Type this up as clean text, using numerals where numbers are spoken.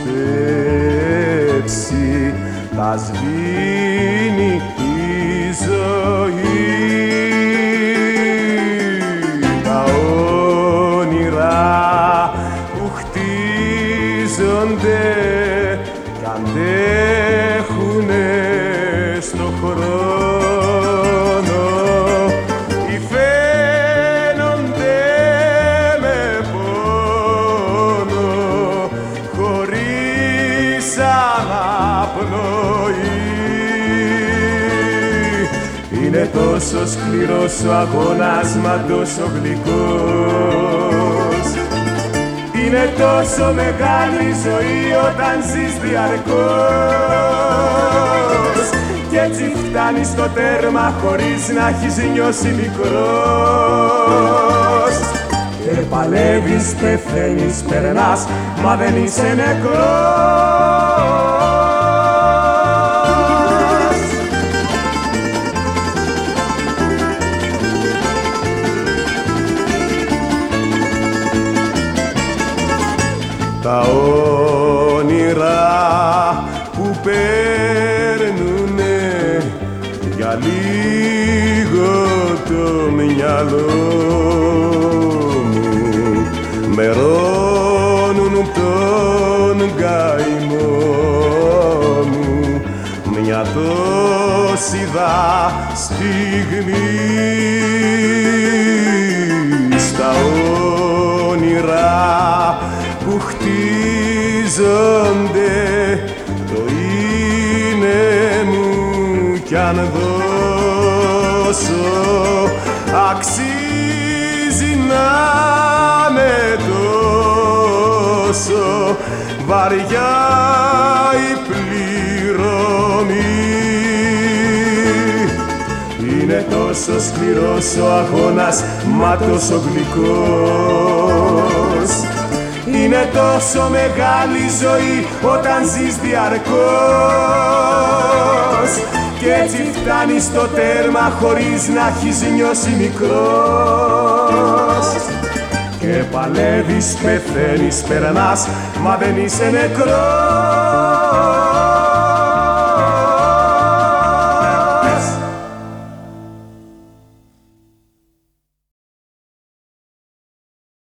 πιστέψει, τα σβήνει η ζωή. Τα όνειρα που χτίζονται κι αντέχουνε στο χρόνο, υφαίνονται με πόνο χωρίς αναπνοή. Είναι τόσο σκληρός ο αγώνας, μα τόσο γλυκός. Είναι τόσο μεγάλη η ζωή όταν ζεις διαρκώς, κι έτσι φτάνεις στο τέρμα χωρίς να έχεις νιώσει μικρός. Και παλεύεις, πεθαίνεις, περνάς, μα δεν είσαι νεκρός. Τα όνειρα που παίρνουνε για λίγο το μυαλό μου, μερώνουν τον καημό μου μια τόση δα στιγμή. Στα όνειρα που χτίζονται το είναι μου κι αν δώσω αξίζει να είναι τόσο βαριά η πληρωμή. Είναι τόσο σκληρός ο αγώνας, μα τόσο γλυκός. Είναι τόσο μεγάλη η ζωή όταν ζεις διαρκώς, κι έτσι φτάνεις στο τέρμα χωρίς να έχεις νιώσει μικρός. Και παλεύεις, πεθαίνεις, περνάς, μα δεν είσαι νεκρός.